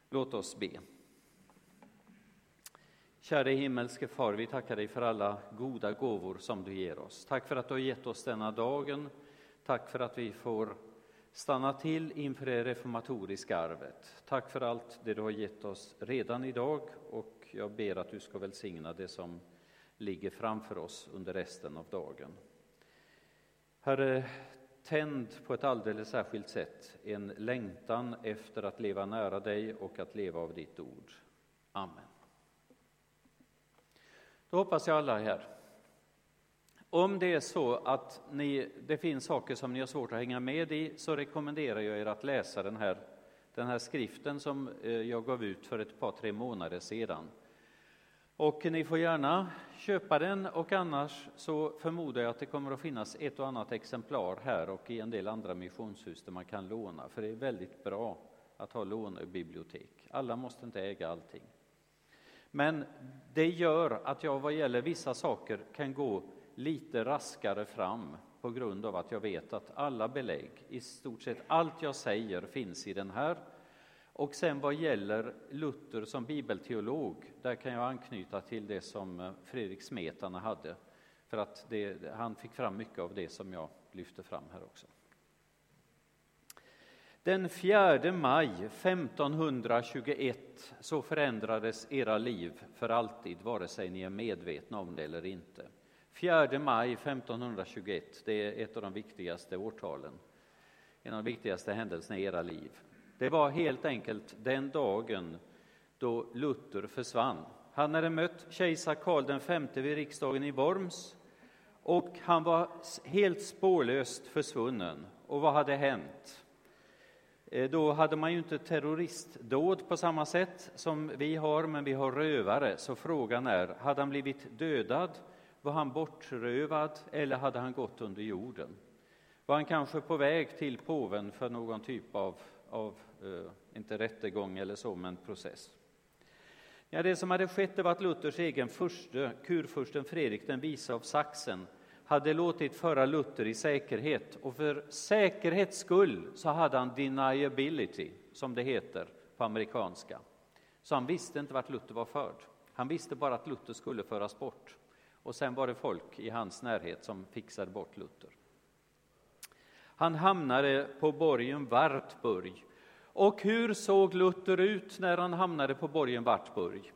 Låt oss be. Kära himmelske far, vi tackar dig för alla goda gåvor som du ger oss. Tack för att du har gett oss denna dagen. Tack för att vi får stanna till inför det reformatoriska arvet. Tack för allt det du har gett oss redan idag, och jag ber att du ska välsigna det som ligger framför oss under resten av dagen. Herre, tänd på ett alldeles särskilt sätt en längtan efter att leva nära dig och att leva av ditt ord. Amen. Då hoppas jag alla är här. Om det är så att det finns saker som ni har svårt att hänga med i, så rekommenderar jag er att läsa den här skriften som jag gav ut för ett par, 3 månader sedan. Och ni får gärna köpa den, och annars så förmodar jag att det kommer att finnas ett och annat exemplar här och i en del andra missionshus där man kan låna. För det är väldigt bra att ha lånebibliotek. Alla måste inte äga allting. Men det gör att jag vad gäller vissa saker kan gå lite raskare fram på grund av att jag vet att alla belägg, i stort sett allt jag säger, finns i den här. Och sen vad gäller Luther som bibelteolog, där kan jag anknyta till det som Fredrik Smetana hade. För att han fick fram mycket av det som jag lyfter fram här också. Den 4 maj 1521 så förändrades era liv för alltid, vare sig ni är medvetna om det eller inte. 4 maj 1521, det är ett av de viktigaste årtalen. En av de viktigaste händelserna i era liv. Det var helt enkelt den dagen då Luther försvann. Han hade mött kejsar Karl V vid riksdagen i Worms, och han var helt spårlöst försvunnen. Och vad hade hänt? Då hade man ju inte terroristdåd på samma sätt som vi har, men vi har rövare. Så frågan är, hade han blivit dödad? Var han bortrövad eller hade han gått under jorden? Var han kanske på väg till påven för någon typ av inte rättegång eller så, men process? Ja, det som hade skett var att Luthers egen furste, kurfursten Fredrik den vise av Sachsen, hade låtit föra Luther i säkerhet, och för säkerhets skull så hade han deniability, som det heter på amerikanska. Så han visste inte vart Luther var förd. Han visste bara att Luther skulle föras bort, och sen var det folk i hans närhet som fixade bort Luther. Han hamnade på borgen Wartburg. Och hur såg Luther ut när han hamnade på borgen Wartburg?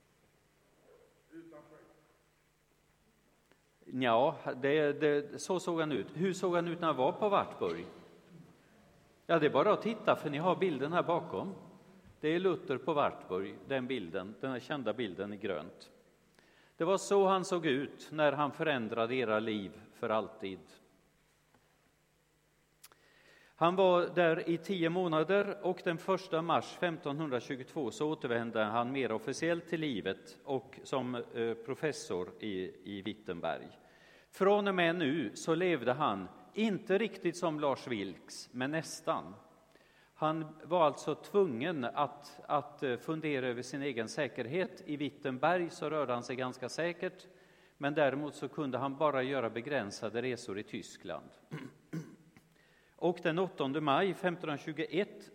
Ja, så såg han ut. Hur såg han ut när han var på Wartburg? Ja, det är bara att titta, för ni har bilden här bakom. Det är Luther på Wartburg, den bilden, den här kända bilden i grönt. Det var så han såg ut när han förändrade era liv för alltid. Han var där i 10 månader, och den 1 mars 1522 så återvände han mer officiellt till livet och som professor i Wittenberg. Från och med nu så levde han inte riktigt som Lars Vilks, men nästan. Han var alltså tvungen att fundera över sin egen säkerhet. I Wittenberg så rörde han sig ganska säkert, men däremot så kunde han bara göra begränsade resor i Tyskland. Och den 8 maj 1521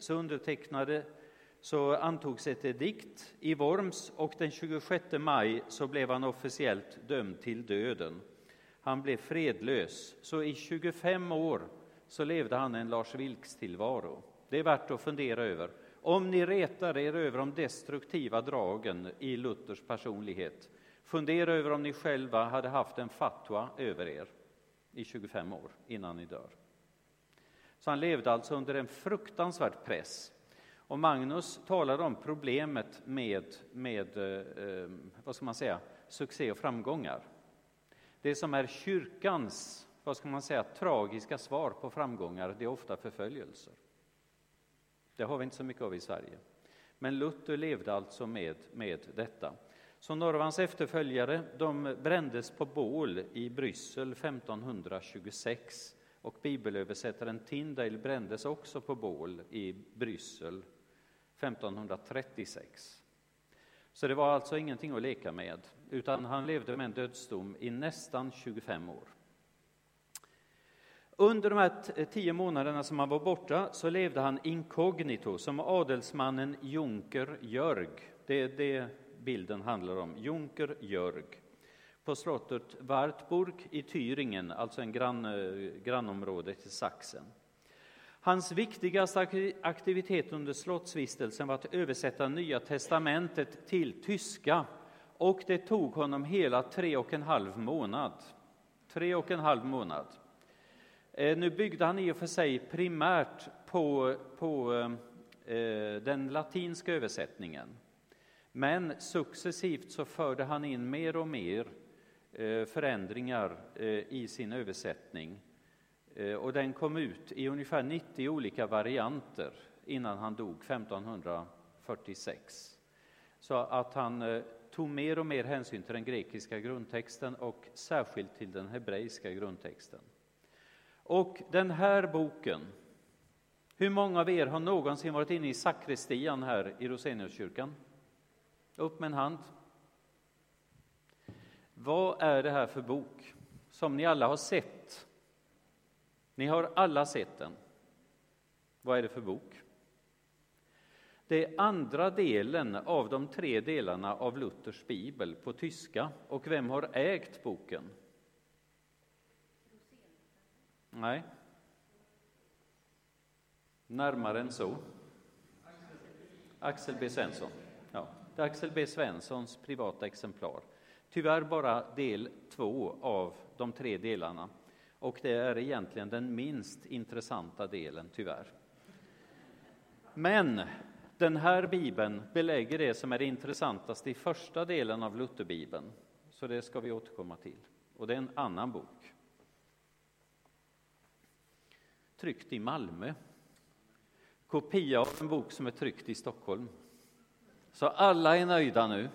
så antogs ett edikt i Worms, och den 26 maj så blev han officiellt dömd till döden. Han blev fredlös, så i 25 år så levde han en Lars Vilks tillvaro. Det är värt att fundera över. Om ni retar er över de destruktiva dragen i Luthers personlighet, fundera över om ni själva hade haft en fatwa över er i 25 år innan ni dör. Så han levde alltså under en fruktansvärd press. Och Magnus talade om problemet med vad ska man säga, succé och framgångar. Det som är kyrkans, vad ska man säga, tragiska svar på framgångar, det är ofta förföljelser. Det har vi inte så mycket av i Sverige. Men Luther levde alltså med detta. Så några av hans efterföljare, de brändes på bål i Bryssel 1526. Och bibelöversättaren Tyndale brändes också på bål i Bryssel 1536. Så det var alltså ingenting att leka med, utan han levde med en dödsdom i nästan 25 år. Under de här 10 månaderna som han var borta så levde han inkognito som adelsmannen Junker Jörg. Det är det bilden handlar om. Junker Jörg. På slottet Wartburg i Thüringen, alltså en grannområde till Sachsen. Hans viktigaste aktivitet under slottsvistelsen var att översätta Nya testamentet till tyska. Och det tog honom hela 3,5 månad. 3,5 månad. Nu byggde han i och för sig primärt på den latinska översättningen. Men successivt så förde han in mer och mer förändringar i sin översättning. Och den kom ut i ungefär 90 olika varianter innan han dog 1546. Så att han tog mer och mer hänsyn till den grekiska grundtexten och särskilt till den hebreiska grundtexten. Och den här boken, hur många av er har någonsin varit inne i sakristian här i Roseniuskyrkan? Upp med en hand. Vad är det här för bok som ni alla har sett? Ni har alla sett den. Vad är det för bok? Det är andra delen av de 3 delarna av Luthers bibel på tyska. Och vem har ägt boken? Nej. Närmare än så. Axel B. Svensson. Ja, det är Axel B. Svenssons privata exemplar. Tyvärr bara del 2 av de 3 delarna. Och det är egentligen den minst intressanta delen, tyvärr. Men den här bibeln belägger det som är det intressantaste i första delen av Lutherbibeln. Så det ska vi återkomma till. Och det är en annan bok. Tryckt i Malmö. Kopia av en bok som är tryckt i Stockholm. Så alla är nöjda nu.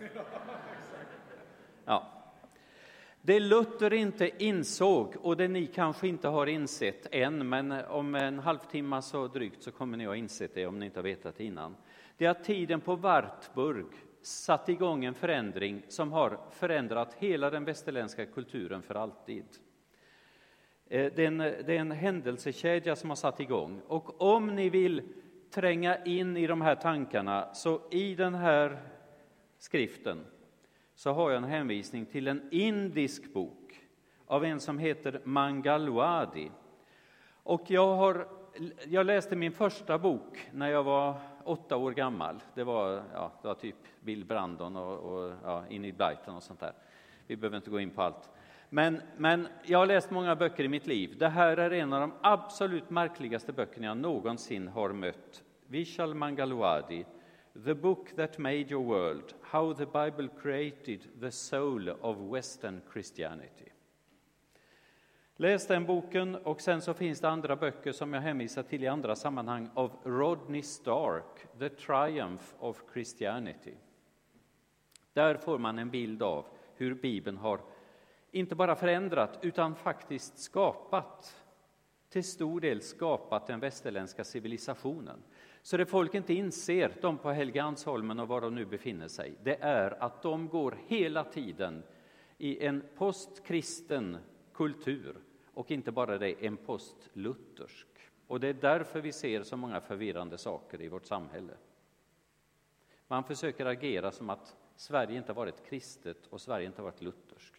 Ja. Det Luther inte insåg, och det ni kanske inte har insett än, men om en halvtimme så drygt så kommer ni att ha insett det om ni inte har vetat innan. Det är att tiden på Wartburg satt igång en förändring som har förändrat hela den västerländska kulturen för alltid. Det är en händelsekedja som har satt igång. Och om ni vill tränga in i de här tankarna, så i den här skriften så har jag en hänvisning till en indisk bok av en som heter Mangalwadi. Och jag läste min första bok när jag var 8 år gammal. Det var typ Bill Brandon och Enid Blyton och sånt där. Vi behöver inte gå in på allt. Men jag har läst många böcker i mitt liv. Det här är en av de absolut märkligaste böckerna jag någonsin har mött. Vishal Mangalwadi, The Book That Made Your World, How the Bible Created the Soul of Western Christianity. Läs den boken, och sen så finns det andra böcker som jag hänvisar till i andra sammanhang av Rodney Stark, The Triumph of Christianity. Där får man en bild av hur Bibeln har inte bara förändrat utan faktiskt till stor del skapat den västerländska civilisationen. Så det folk inte inser, de på Helgeandsholmen och var de nu befinner sig, det är att de går hela tiden i en postkristen kultur, och inte bara det, en postluthersk. Och det är därför vi ser så många förvirrande saker i vårt samhälle. Man försöker agera som att Sverige inte varit kristet och Sverige inte varit lutherskt.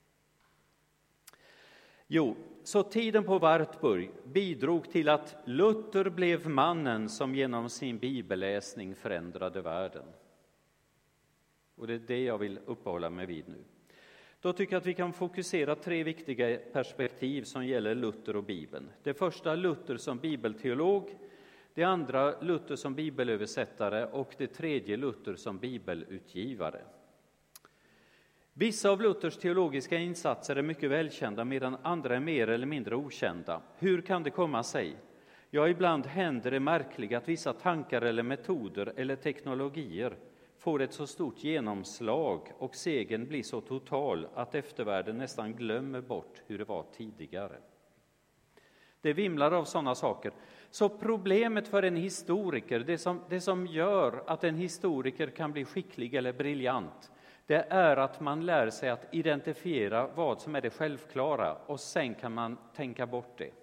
Så tiden på Wartburg bidrog till att Luther blev mannen som genom sin bibelläsning förändrade världen. Och det är det jag vill uppehålla mig vid nu. Då tycker jag att vi kan fokusera 3 viktiga perspektiv som gäller Luther och Bibeln. Det första, Luther som bibelteolog. Det andra, Luther som bibelöversättare. Och det tredje, Luther som bibelutgivare. Vissa av Luthers teologiska insatser är mycket välkända, medan andra är mer eller mindre okända. Hur kan det komma sig? Ja, ibland händer det märkliga att vissa tankar eller metoder eller teknologier får ett så stort genomslag och segern blir så total att eftervärlden nästan glömmer bort hur det var tidigare. Det vimlar av sådana saker. Så problemet för en historiker, det som gör att en historiker kan bli skicklig eller briljant, det är att man lär sig att identifiera vad som är det självklara, och sen kan man tänka bort det.